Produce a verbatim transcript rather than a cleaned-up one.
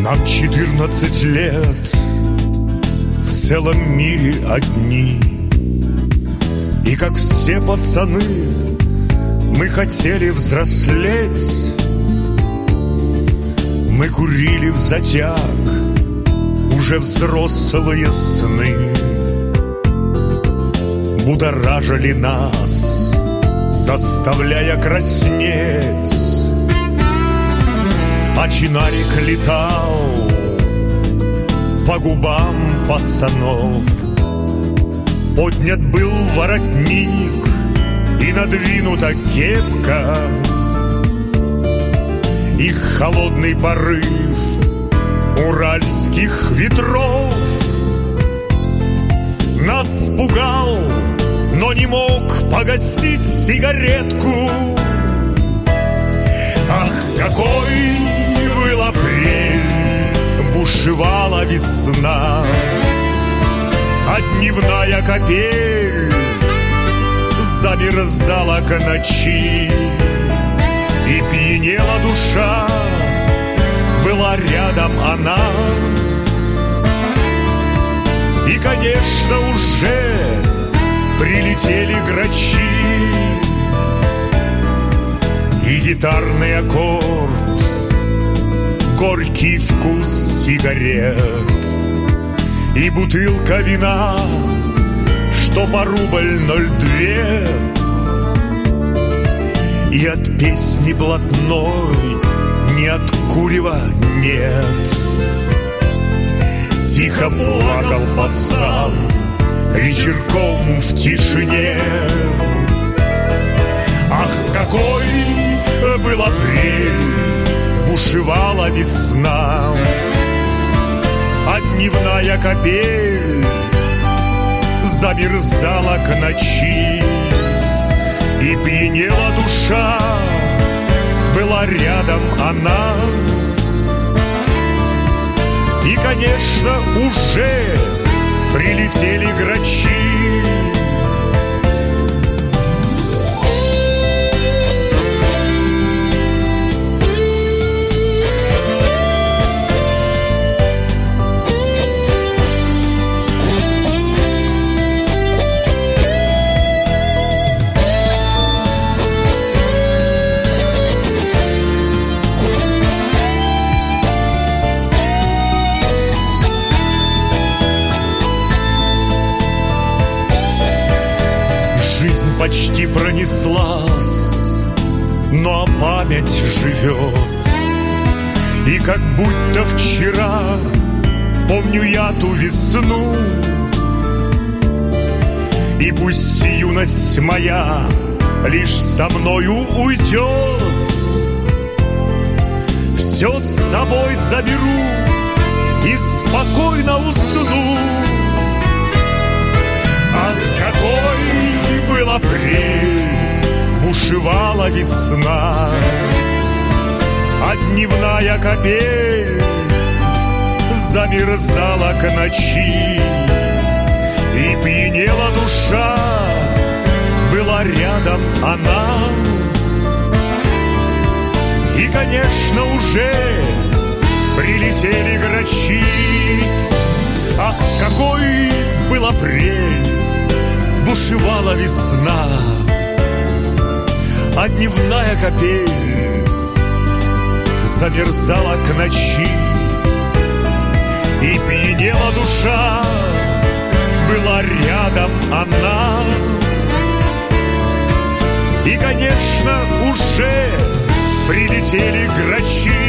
Нам четырнадцать лет, в целом мире одни. И как все пацаны, мы хотели взрослеть. Мы курили взатяг уже взрослые сны. Будоражили нас, заставляя краснеть. А чинарик летал по губам пацанов. Поднят был воротник и надвинута кепка. Их холодный порыв уральских ветров нас пугал, но не мог погасить сигаретку. Ах, какой был апрель, бушевала весна, а дневная капель замерзала к ночи. И пьянела душа, была рядом она. И, конечно, уже прилетели грачи. И гитарный аккорд, горький вкус сигарет, и бутылка вина, что по рубль ноль две. И от песни блатной, ни от курева нет. Тихо плакал пацан вечерком в тишине. Ах, какой был апрель, бушевала весна, а дневная капель замерзала к ночи. И пьянела душа, была рядом она. И, конечно, уже прилетели грачи. Жизнь почти пронеслась, но память живет. И как будто вчера помню я ту весну. И пусть юность моя лишь со мною уйдет, все с собой заберу и спокойно усну. Ах, какой был апрель, бушевала весна, а дневная капель замерзала к ночи. И пьянела душа, была рядом она. И, конечно, уже прилетели грачи. Ах, какой был апрель, бушевала весна, а дневная капель замерзала к ночи. И пьянела душа, была рядом она. И, конечно, уже прилетели грачи.